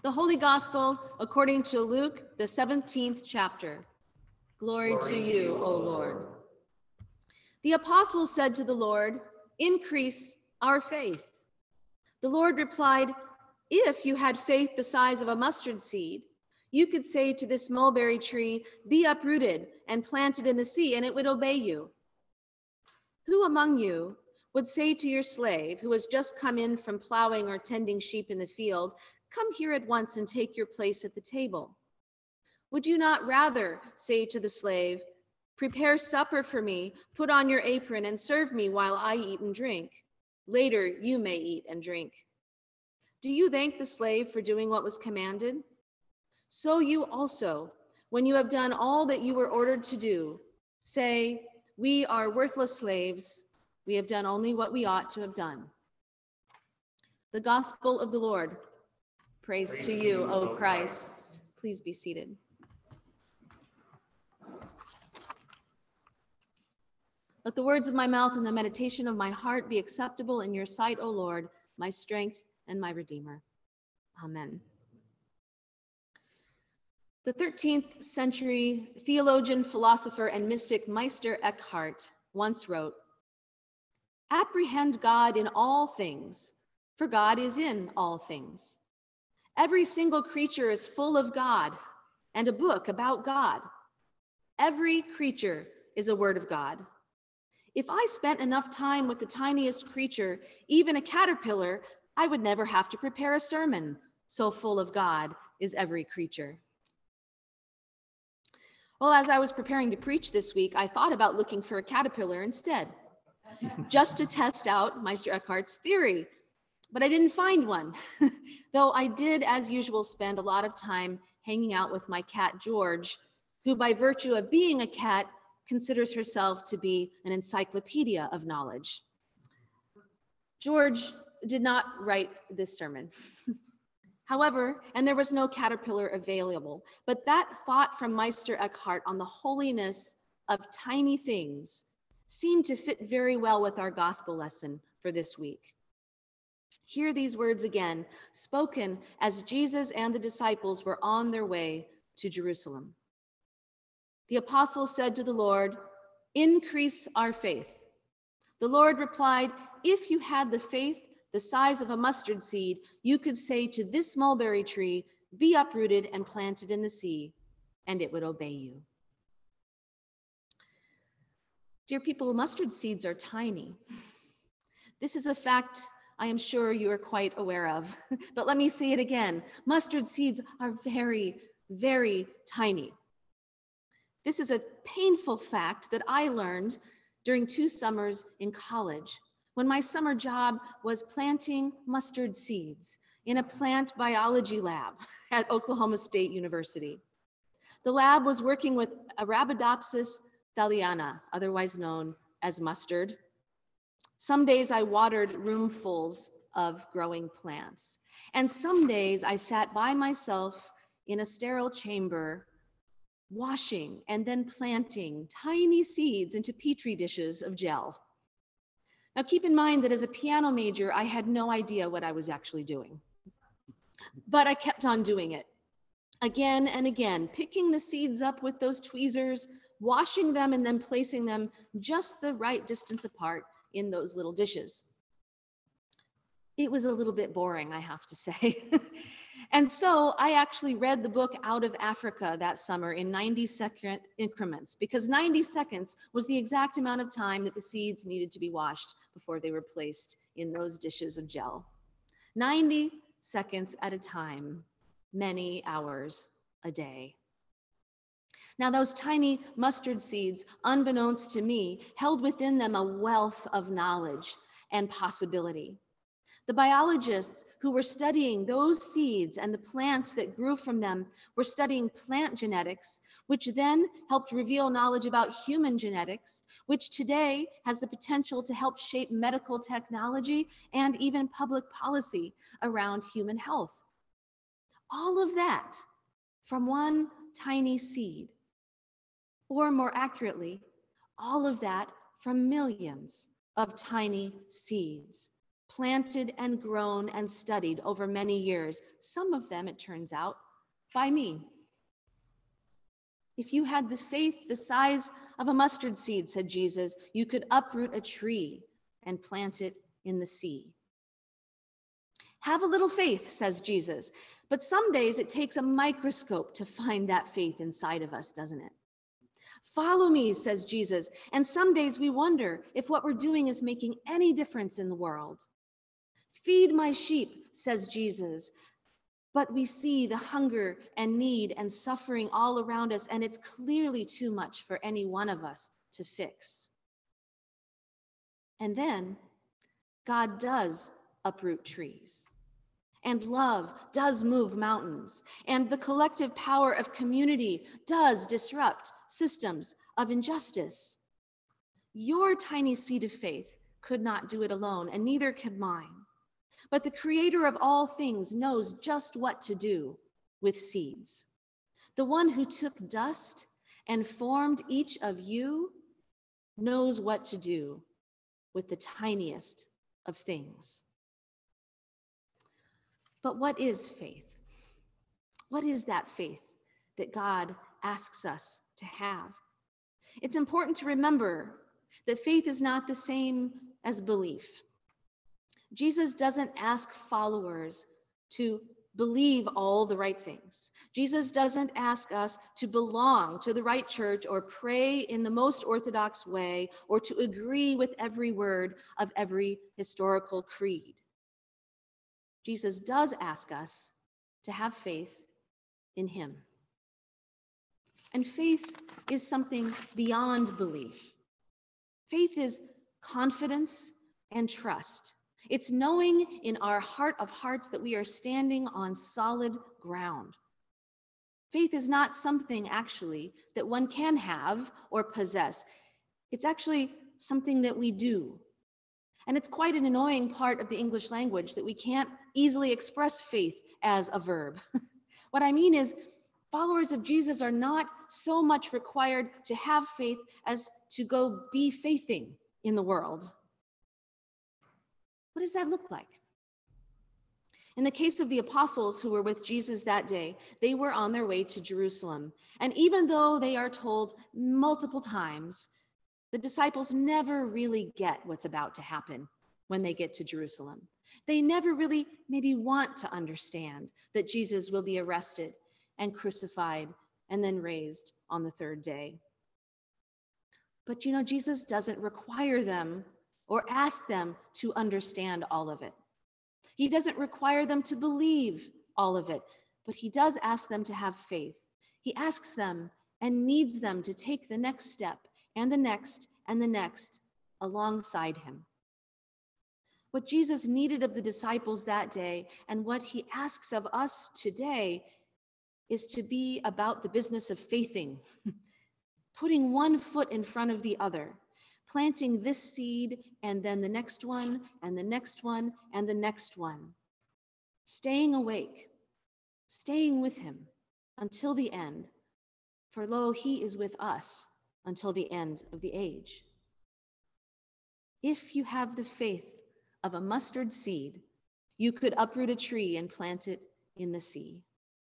The Holy Gospel according to Luke, the 17th chapter. Glory to you, O Lord. The apostles said to the Lord, "Increase our faith." The Lord replied, "If you had faith the size of a mustard seed, you could say to this mulberry tree, 'Be uprooted and planted in the sea,' and it would obey you. Who among you would say to your slave who has just come in from plowing or tending sheep in the field, 'Come here at once and take your place at the table'? Would you not rather say to the slave, 'Prepare supper for me, put on your apron and serve me while I eat and drink. Later you may eat and drink'? Do you thank the slave for doing what was commanded? So you also, when you have done all that you were ordered to do, say, 'We are worthless slaves. We have done only what we ought to have done.'" The Gospel of the Lord. Praise to you, O Christ. Please be seated. Let the words of my mouth and the meditation of my heart be acceptable in your sight, O Lord, my strength and my Redeemer. Amen. The 13th century theologian, philosopher, and mystic Meister Eckhart once wrote, "Apprehend God in all things, for God is in all things. Every single creature is full of God and a book about God. Every creature is a word of God. If I spent enough time with the tiniest creature, even a caterpillar, I would never have to prepare a sermon. So full of God is every creature." Well, as I was preparing to preach this week, I thought about looking for a caterpillar instead, just to test out Meister Eckhart's theory. But I didn't find one, though I did, as usual, spend a lot of time hanging out with my cat, George, who by virtue of being a cat considers herself to be an encyclopedia of knowledge. George did not write this sermon. However, and there was no caterpillar available, but that thought from Meister Eckhart on the holiness of tiny things seemed to fit very well with our gospel lesson for this week. Hear these words again, spoken as Jesus and the disciples were on their way to Jerusalem. The apostles said to the Lord, "Increase our faith." The Lord replied, "If you had the faith the size of a mustard seed, you could say to this mulberry tree, 'Be uprooted and planted in the sea,' and it would obey you." Dear people, mustard seeds are tiny. This is a fact I am sure you are quite aware of, but let me say it again. Mustard seeds are very, very tiny. This is a painful fact that I learned during 2 summers in college, when my summer job was planting mustard seeds in a plant biology lab at Oklahoma State University. The lab was working with Arabidopsis thaliana, otherwise known as mustard. Some days I watered roomfuls of growing plants, and some days I sat by myself in a sterile chamber washing and then planting tiny seeds into petri dishes of gel. Now keep in mind that as a piano major, I had no idea what I was actually doing, but I kept on doing it again and again, picking the seeds up with those tweezers, washing them and then placing them just the right distance apart in those little dishes. It was a little bit boring, I have to say. And so I actually read the book Out of Africa that summer in 90-second increments, because 90 seconds was the exact amount of time that the seeds needed to be washed before they were placed in those dishes of gel. 90 seconds at a time, many hours a day. Now, those tiny mustard seeds, unbeknownst to me, held within them a wealth of knowledge and possibility. The biologists who were studying those seeds and the plants that grew from them were studying plant genetics, which then helped reveal knowledge about human genetics, which today has the potential to help shape medical technology and even public policy around human health. All of that from one tiny seed, or more accurately, all of that from millions of tiny seeds planted and grown and studied over many years, some of them, it turns out, by me. If you had the faith the size of a mustard seed, said Jesus, you could uproot a tree and plant it in the sea. Have a little faith, says Jesus, but some days it takes a microscope to find that faith inside of us, doesn't it? Follow me, says Jesus, and some days we wonder if what we're doing is making any difference in the world. Feed my sheep, says Jesus, but we see the hunger and need and suffering all around us, and it's clearly too much for any one of us to fix. And then God does uproot trees, and love does move mountains, and the collective power of community does disrupt systems of injustice. Your tiny seed of faith could not do it alone, and neither could mine. But the creator of all things knows just what to do with seeds. The one who took dust and formed each of you knows what to do with the tiniest of things. But what is faith? What is that faith that God asks us to have? It's important to remember that faith is not the same as belief. Jesus doesn't ask followers to believe all the right things. Jesus doesn't ask us to belong to the right church or pray in the most orthodox way or to agree with every word of every historical creed. Jesus does ask us to have faith in him. And faith is something beyond belief. Faith is confidence and trust. It's knowing in our heart of hearts that we are standing on solid ground. Faith is not something actually that one can have or possess. It's actually something that we do. And it's quite an annoying part of the English language that we can't easily express faith as a verb. What I mean is, followers of Jesus are not so much required to have faith as to go be faithing in the world. What does that look like? In the case of the apostles who were with Jesus that day, they were on their way to Jerusalem. And even though they are told multiple times, the disciples never really get what's about to happen when they get to Jerusalem. They never really maybe want to understand that Jesus will be arrested and crucified and then raised on the third day. But Jesus doesn't require them or ask them to understand all of it. He doesn't require them to believe all of it, but he does ask them to have faith. He asks them and needs them to take the next step and the next and the next alongside him. What Jesus needed of the disciples that day and what he asks of us today is to be about the business of faithing, putting one foot in front of the other, planting this seed and then the next one and the next one and the next one, staying awake, staying with him until the end, for lo, he is with us until the end of the age. If you have the faith of a mustard seed, you could uproot a tree and plant it in the sea.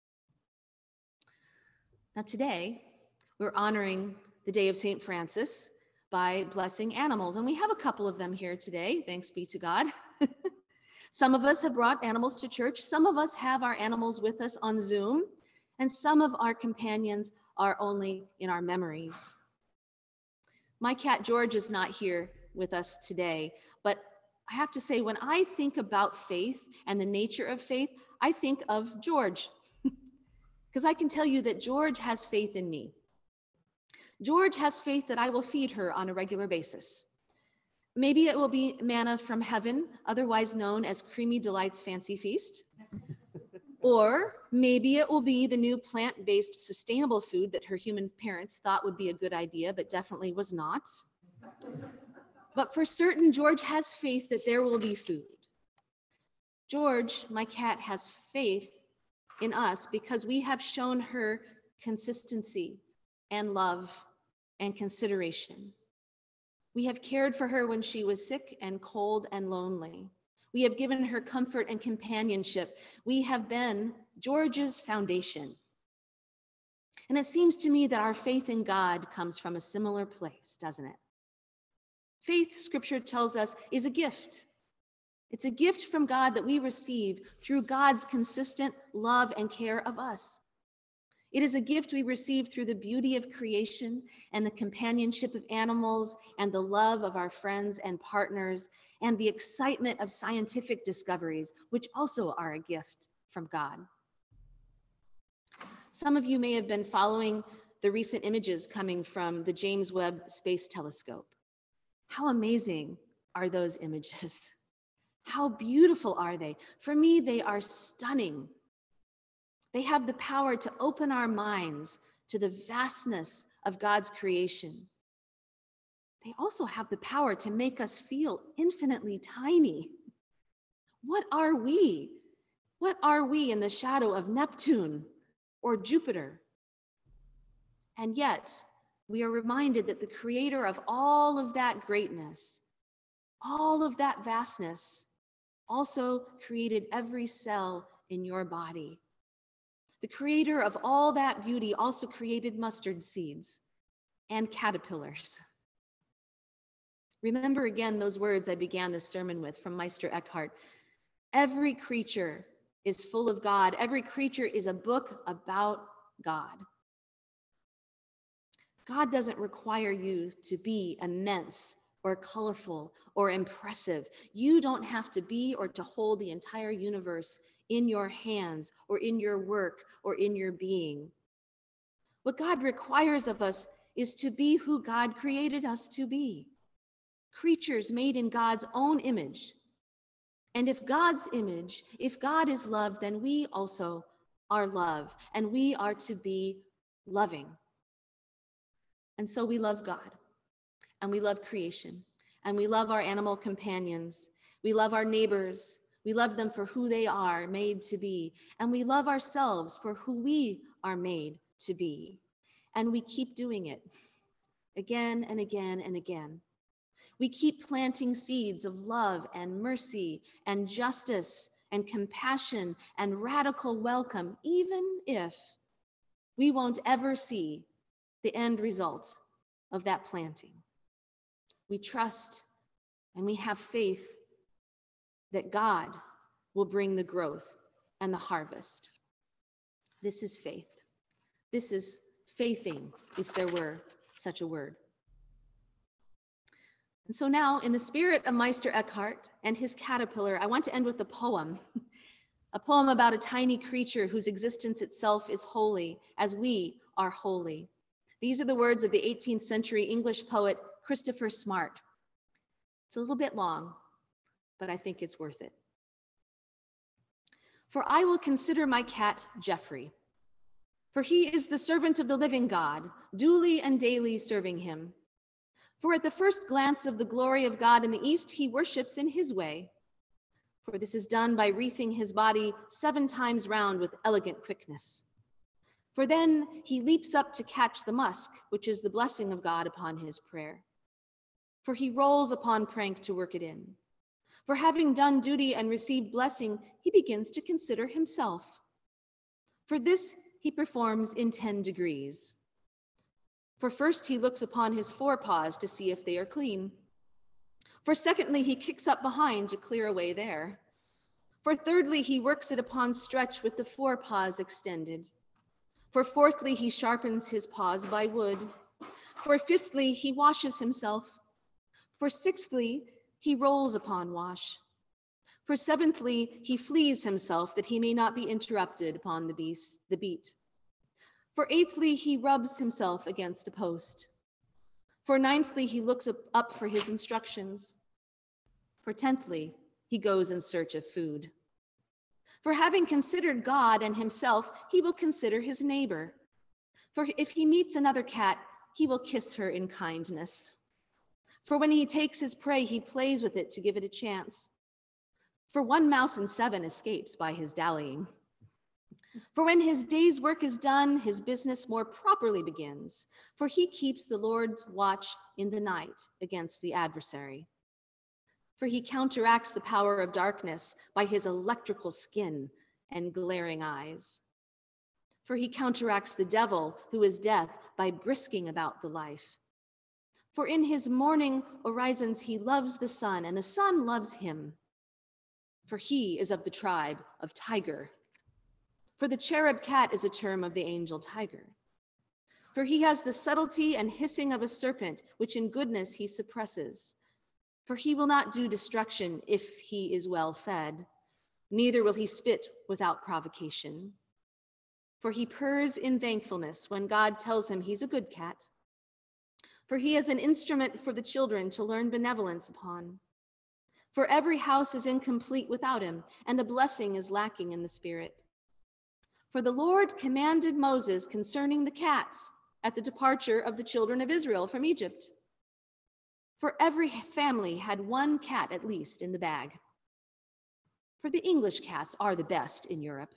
Now today, we're honoring the day of St. Francis by blessing animals, and we have a couple of them here today, thanks be to God. Some of us have brought animals to church, some of us have our animals with us on Zoom, and some of our companions are only in our memories. My cat George is not here with us today, but I have to say, when I think about faith and the nature of faith, I think of George, because I can tell you that George has faith in me. George has faith that I will feed her on a regular basis. Maybe it will be manna from heaven, otherwise known as Creamy Delight's Fancy Feast. Or maybe it will be the new plant-based sustainable food that her human parents thought would be a good idea, but definitely was not. But for certain, George has faith that there will be food. George, my cat, has faith in us because we have shown her consistency and love and consideration. We have cared for her when she was sick and cold and lonely. We have given her comfort and companionship. We have been George's foundation. And it seems to me that our faith in God comes from a similar place, doesn't it? Faith, Scripture tells us, is a gift. It's a gift from God that we receive through God's consistent love and care of us. It is a gift we receive through the beauty of creation and the companionship of animals and the love of our friends and partners and the excitement of scientific discoveries, which also are a gift from God. Some of you may have been following the recent images coming from the James Webb Space Telescope. How amazing are those images? How beautiful are they? For me, they are stunning. They have the power to open our minds to the vastness of God's creation. They also have the power to make us feel infinitely tiny. What are we? What are we in the shadow of Neptune or Jupiter? And yet, we are reminded that the creator of all of that greatness, all of that vastness, also created every cell in your body. The creator of all that beauty also created mustard seeds and caterpillars. Remember again those words I began this sermon with from Meister Eckhart. Every creature is full of God. Every creature is a book about God. God doesn't require you to be immense or colorful or impressive. You don't have to be or to hold the entire universe in your hands or in your work or in your being. What God requires of us is to be who God created us to be, creatures made in God's own image. And if God's image, if God is love, then we also are love, and we are to be loving. And so we love God, and we love creation, and we love our animal companions. We love our neighbors. We love them for who they are made to be, and we love ourselves for who we are made to be. And we keep doing it again and again and again. We keep planting seeds of love and mercy and justice and compassion and radical welcome, even if we won't ever see the end result of that planting. We trust and we have faith that God will bring the growth and the harvest. This is faith. This is faithing, if there were such a word. And so now, in the spirit of Meister Eckhart and his caterpillar, I want to end with a poem about a tiny creature whose existence itself is holy, as we are holy. These are the words of the 18th century English poet Christopher Smart. It's a little bit long, but I think it's worth it. For I will consider my cat Geoffrey, for he is the servant of the living God, duly and daily serving him. For at the first glance of the glory of God in the east, he worships in his way. For this is done by wreathing his body 7 times round with elegant quickness. For then he leaps up to catch the musk, which is the blessing of God upon his prayer. For he rolls upon prank to work it in. For having done duty and received blessing, he begins to consider himself. For this he performs in 10 degrees. For first he looks upon his forepaws to see if they are clean. For secondly, he kicks up behind to clear away there. For thirdly, he works it upon stretch with the forepaws extended. For fourthly, he sharpens his paws by wood. For fifthly, he washes himself. For sixthly, he rolls upon wash. For seventhly, he flees himself that he may not be interrupted upon the beat. For eighthly, he rubs himself against a post. For ninthly, he looks up for his instructions. For 10thly, he goes in search of food. For having considered God and himself, he will consider his neighbor. For if he meets another cat, he will kiss her in kindness. For when he takes his prey, he plays with it to give it a chance. For 1 mouse in 7 escapes by his dallying. For when his day's work is done, his business more properly begins. For he keeps the Lord's watch in the night against the adversary. For he counteracts the power of darkness by his electrical skin and glaring eyes. For he counteracts the devil, who is death, by brisking about the life. For in his morning orisons he loves the sun, and the sun loves him. For he is of the tribe of tiger. For the cherub cat is a term of the angel tiger. For he has the subtlety and hissing of a serpent, which in goodness he suppresses. For he will not do destruction if he is well fed, neither will he spit without provocation. For he purrs in thankfulness when God tells him he's a good cat. For he is an instrument for the children to learn benevolence upon. For every house is incomplete without him, and a blessing is lacking in the spirit. For the Lord commanded Moses concerning the cats at the departure of the children of Israel from Egypt. For every family had one cat at least in the bag. For the English cats are the best in Europe.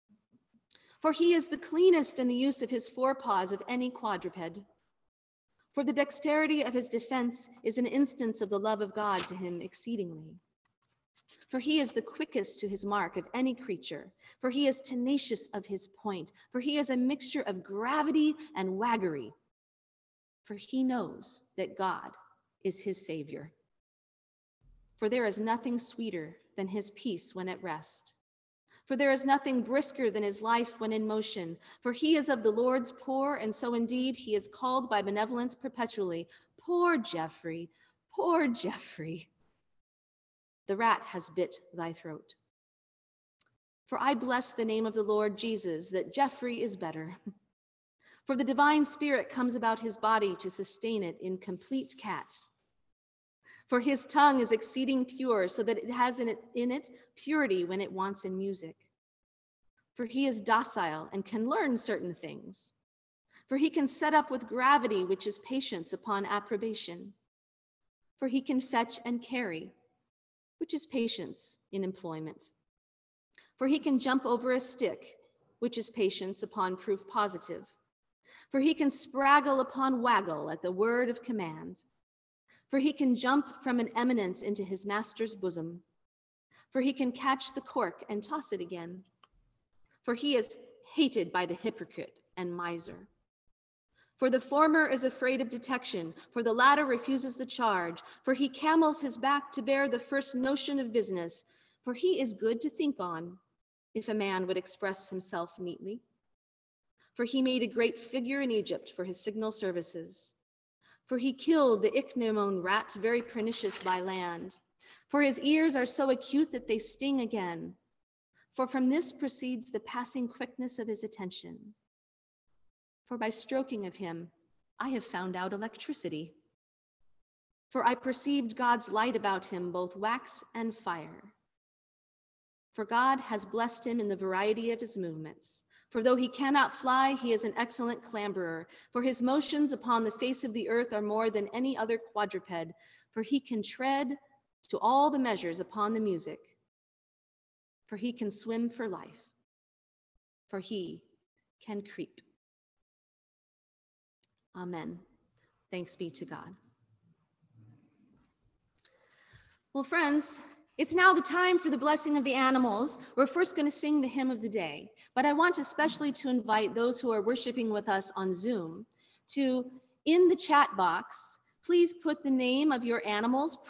For he is the cleanest in the use of his forepaws of any quadruped. For the dexterity of his defense is an instance of the love of God to him exceedingly. For he is the quickest to his mark of any creature. For he is tenacious of his point. For he is a mixture of gravity and waggery. For he knows that God is his Savior. For there is nothing sweeter than his peace when at rest. For there is nothing brisker than his life when in motion. For he is of the Lord's poor, and so indeed he is called by benevolence perpetually. Poor Geoffrey, poor Geoffrey. The rat has bit thy throat. For I bless the name of the Lord Jesus, that Geoffrey is better. For the divine spirit comes about his body to sustain it in complete cat. For his tongue is exceeding pure, so that it has in it purity when it wants in music. For he is docile and can learn certain things. For he can set up with gravity, which is patience upon approbation. For he can fetch and carry, which is patience in employment. For he can jump over a stick, which is patience upon proof positive. For he can spraggle upon waggle at the word of command. For he can jump from an eminence into his master's bosom. For he can catch the cork and toss it again. For he is hated by the hypocrite and miser. For the former is afraid of detection, for the latter refuses the charge. For he camels his back to bear the first notion of business. For he is good to think on, if a man would express himself neatly. For he made a great figure in Egypt for his signal services. For he killed the ichneumon rat, very pernicious by land. For his ears are so acute that they sting again. For from this proceeds the passing quickness of his attention. For by stroking of him, I have found out electricity. For I perceived God's light about him, both wax and fire. For God has blessed him in the variety of his movements. For though he cannot fly, he is an excellent clamberer. For his motions upon the face of the earth are more than any other quadruped. For he can tread to all the measures upon the music. For he can swim for life. For he can creep. Amen. Thanks be to God. Well, friends, it's now the time for the blessing of the animals. We're first going to sing the hymn of the day, but I want especially to invite those who are worshiping with us on Zoom to, in the chat box, please put the name of your animals,